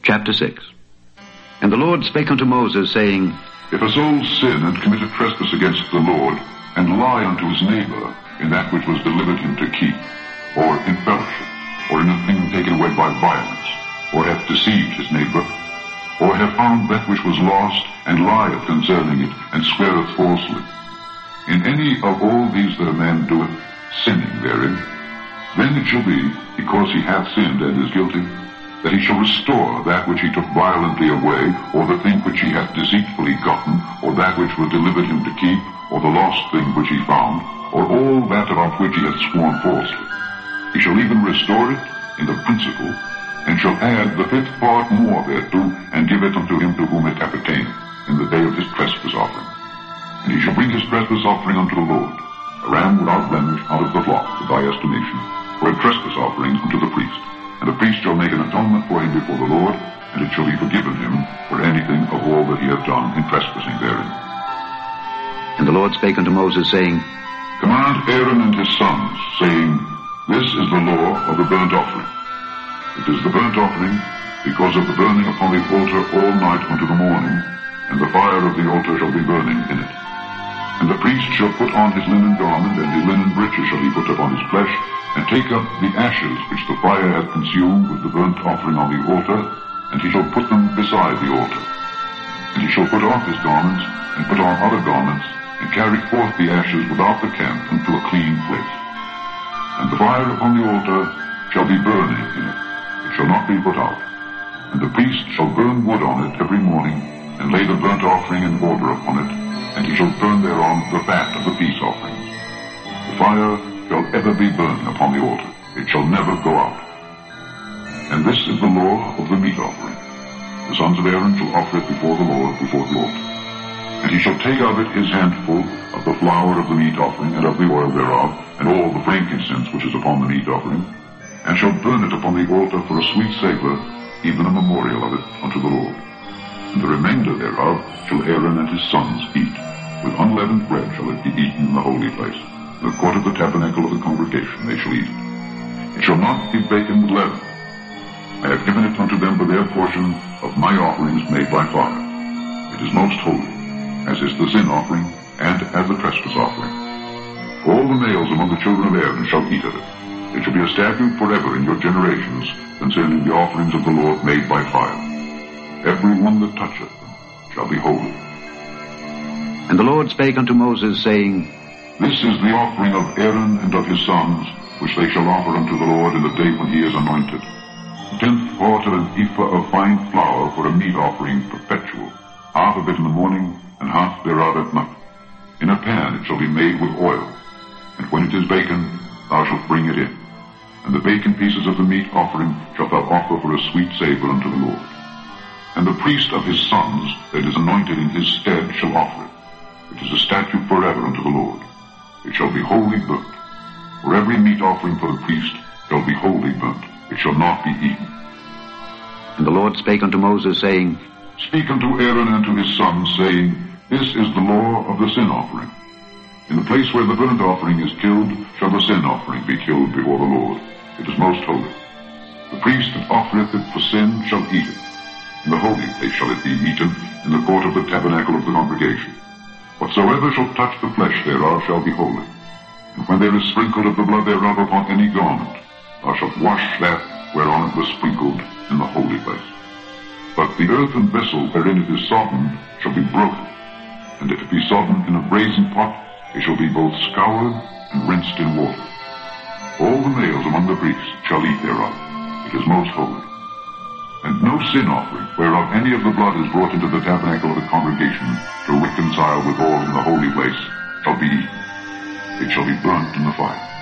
Chapter 6. And the Lord spake unto Moses, saying, If a soul sin and commit a trespass against the Lord, and lie unto his neighbor in that which was delivered him to keep, or in fellowship, or in a thing taken away by violence, or hath deceived his neighbor, or hath found that which was lost, and lieth concerning it, and sweareth falsely, in any of all these that a man doeth, sinning therein, then it shall be, because he hath sinned and is guilty, that he shall restore that which he took violently away, or the thing which he hath deceitfully gotten, or that which was delivered him to keep, or the lost thing which he found, or all that about which he hath sworn falsely. He shall even restore it in the principal, and shall add the 5th part more thereto, and give it unto him to whom it appertaineth, in the day of his trespass offering. And he shall bring his trespass offering unto the Lord, a ram without blemish out of the flock, to thy estimation, for a trespass offering unto the priest. And the priest shall make an atonement for him before the Lord, and it shall be forgiven him for anything of all that he hath done in trespassing therein. And the Lord spake unto Moses, saying, Command Aaron and his sons, saying, This is the law of the burnt offering. It is the burnt offering, because of the burning upon the altar all night unto the morning, and the fire of the altar shall be burning in it. And the priest shall put on his linen garment, and his linen breeches shall he put upon his flesh, and take up the ashes which the fire hath consumed with the burnt offering on the altar, and he shall put them beside the altar. And he shall put off his garments, and put on other garments, and carry forth the ashes without the camp unto a clean place. And the fire upon the altar shall be burning in it, it shall not be put out. And the priest shall burn wood on it every morning, and lay the burnt offering in order upon it, and he shall burn thereon the fat of the peace offerings. The fire shall ever be burning upon the altar, it shall never go out. And this is the law of the meat offering. The sons of Aaron shall offer it before the Lord, before the altar. And he shall take of it his handful of the flour of the meat offering, and of the oil thereof, and all the frankincense which is upon the meat offering, and shall burn it upon the altar for a sweet savor, even a memorial of it unto the Lord. And the remainder thereof shall Aaron and his sons eat. With unleavened bread shall it be eaten in the holy place. In the court of the tabernacle of the congregation they shall eat it. It shall not be baken with leaven. I have given it unto them for their portion of my offerings made by fire. It is most holy, as is the sin offering, and as the trespass offering. All the males among the children of Aaron shall eat of it. It shall be a statute forever in your generations concerning the offerings of the Lord made by fire. Every one that toucheth them shall be holy. And the Lord spake unto Moses, saying, This is the offering of Aaron and of his sons, which they shall offer unto the Lord in the day when he is anointed. The 10th part of an ephah of fine flour for a meat offering perpetual, half of it in the morning, and half thereof at night. In a pan it shall be made with oil, and when it is baken, thou shalt bring it in. And the baken pieces of the meat offering shalt thou offer for a sweet savor unto the Lord. And the priest of his sons that is anointed in his stead shall offer it. It is a statute forever unto the Lord. It shall be wholly burnt. For every meat offering for the priest shall be wholly burnt. It shall not be eaten. And the Lord spake unto Moses, saying, Speak unto Aaron and to his sons, saying, This is the law of the sin offering. In the place where the burnt offering is killed shall the sin offering be killed before the Lord. It is most holy. The priest that offereth it for sin shall eat it. In the holy place shall it be eaten, in the court of the tabernacle of the congregation. Whatsoever shall touch the flesh thereof shall be holy. And when there is sprinkled of the blood thereof upon any garment, thou shalt wash that whereon it was sprinkled in the holy place. But the earthen vessel wherein it is sodden shall be broken, and if it be sodden in a brazen pot, it shall be both scoured and rinsed in water. All the males among the priests shall eat thereof. It is most holy. And no sin offering, whereof any of the blood is brought into the tabernacle of the congregation to reconcile with all in the holy place, shall be eaten. It shall be burnt in the fire.